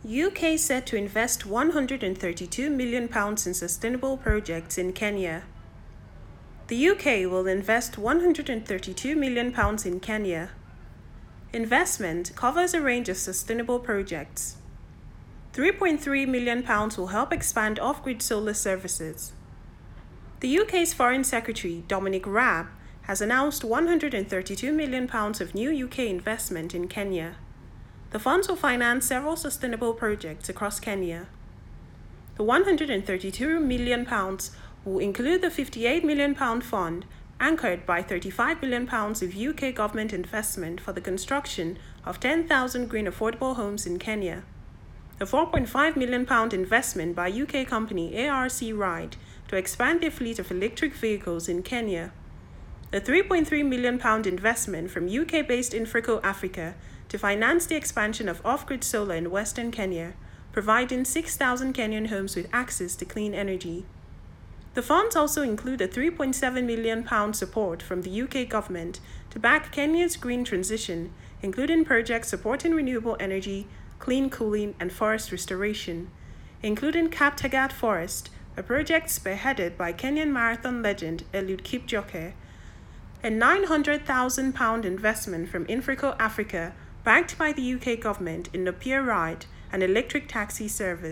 UK set to invest £132 million in sustainable projects in Kenya. The UK will invest £132 million in Kenya. Investment covers a range of sustainable projects. £3.3 million will help expand off-grid solar services. The UK's Foreign Secretary, Dominic Raab, has announced £132 million of new UK investment in Kenya. The funds will finance several sustainable projects across Kenya. The £132 million will include the £58 million fund, anchored by £35 billion of UK government investment for the construction of 10,000 green affordable homes in Kenya. The £4.5 million investment by UK company ARC Ride to expand their fleet of electric vehicles in Kenya. The £3.3 million investment from UK-based Infraco Africa to finance the expansion of off-grid solar in Western Kenya, providing 6,000 Kenyan homes with access to clean energy. The funds also include a £3.7 million support from the UK government to back Kenya's green transition, including projects supporting renewable energy, clean cooling, and forest restoration, including Kaptagat Forest, a project spearheaded by Kenyan marathon legend Eliud Kipchoge, a £900,000 investment from Infraco Africa backed by the UK government in the Pier Ride, an electric taxi service.